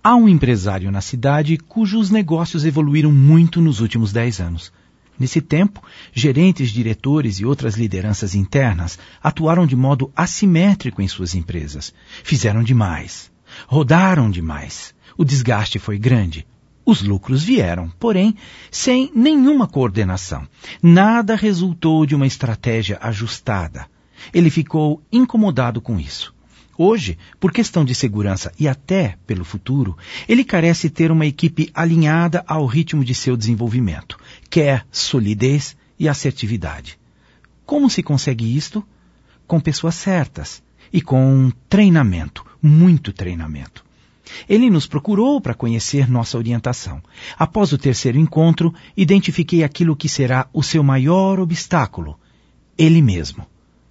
Há um empresário na cidade cujos negócios evoluíram muito nos últimos 10 anos. Nesse tempo, gerentes, diretores e outras lideranças internas atuaram de modo assimétrico em suas empresas. Fizeram demais. Rodaram demais. O desgaste foi grande. Os lucros vieram, porém, sem nenhuma coordenação. Nada resultou de uma estratégia ajustada. Ele ficou incomodado com isso. Hoje, por questão de segurança e até pelo futuro, ele carece ter uma equipe alinhada ao ritmo de seu desenvolvimento. Quer solidez e assertividade. Como se consegue isto? Com pessoas certas e com treinamento, muito treinamento. Ele nos procurou para conhecer nossa orientação. Após o terceiro encontro, identifiquei aquilo que será o seu maior obstáculo, ele mesmo.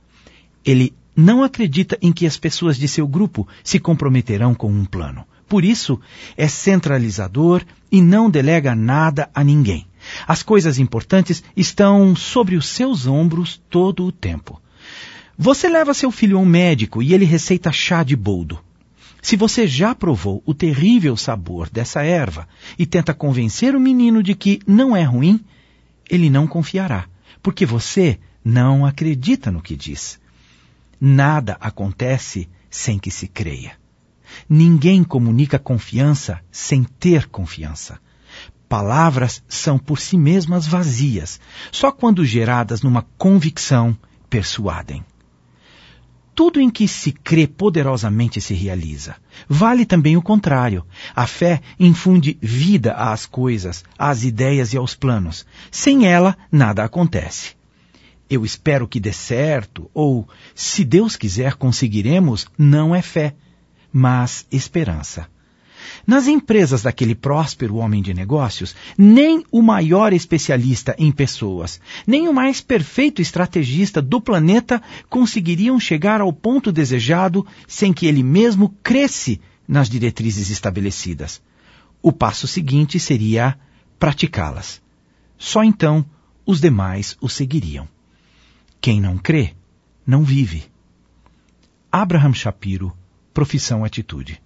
Ele não acredita em que as pessoas de seu grupo se comprometerão com um plano. Por isso, é centralizador e não delega nada a ninguém. As coisas importantes estão sobre os seus ombros todo o tempo. Você leva seu filho a um médico e ele receita chá de boldo. Se você já provou o terrível sabor dessa erva e tenta convencer o menino de que não é ruim, ele não confiará, porque você não acredita no que diz. Nada acontece sem que se creia. Ninguém comunica confiança sem ter confiança. Palavras são por si mesmas vazias. Só quando geradas numa convicção, persuadem. Tudo em que se crê poderosamente se realiza. Vale também o contrário. A fé infunde vida às coisas, às ideias e aos planos. Sem ela, nada acontece. Eu espero que dê certo, ou, se Deus quiser, conseguiremos, não é fé, mas esperança. Nas empresas daquele próspero homem de negócios, nem o maior especialista em pessoas, nem o mais perfeito estrategista do planeta conseguiriam chegar ao ponto desejado sem que ele mesmo cresce nas diretrizes estabelecidas. O passo seguinte seria praticá-las. Só então os demais o seguiriam. Quem não crê, não vive. Abraham Shapiro, Profissão Atitude.